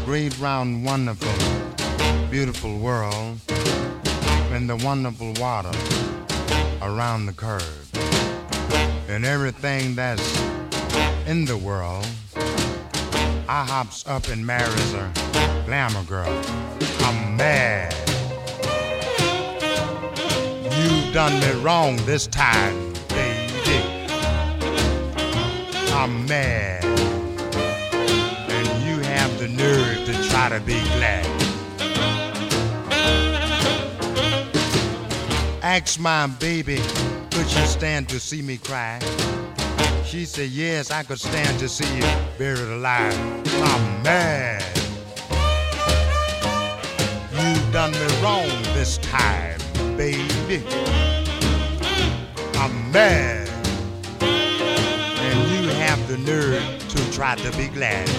great, round, wonderful, beautiful world, and the wonderful water around the curve, and everything that's in the world, I hops up and marries a glamour girl. I'm mad. You done me wrong this time, baby. I'm mad. And you have the nerve to try to be glad. Ask my baby, could you stand to see me cry? She said, yes, I could stand to see you buried alive. I'm mad. You done me wrong this time, baby. I'm mad. And you have the nerve to try to be glad.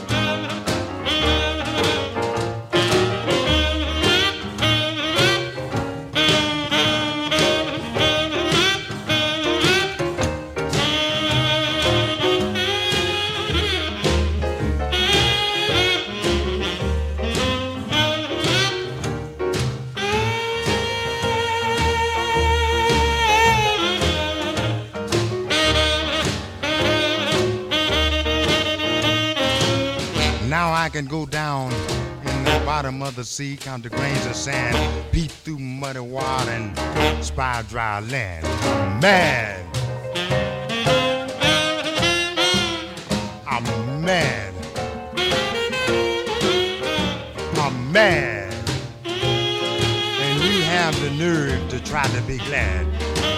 Now I can go down in the bottom of the sea, count the grains of sand, peep through muddy water and spy dry land. I'm mad. I'm mad. I'm mad. And you have the nerve to try to be glad.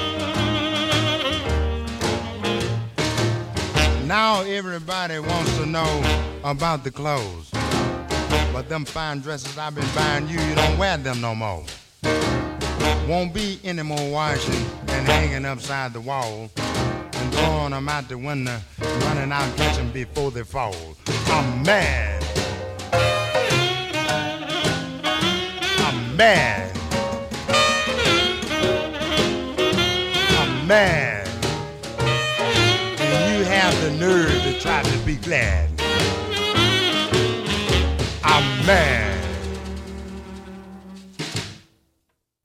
Now everybody wants to know about the clothes, but them fine dresses I've been buying you, you don't wear them no more. Won't be any more washing and hanging upside the wall and throwing them out the window, running out catching before they fall. I'm mad. I'm mad. I'm mad. And you have the nerve to try to be glad. I'm mad.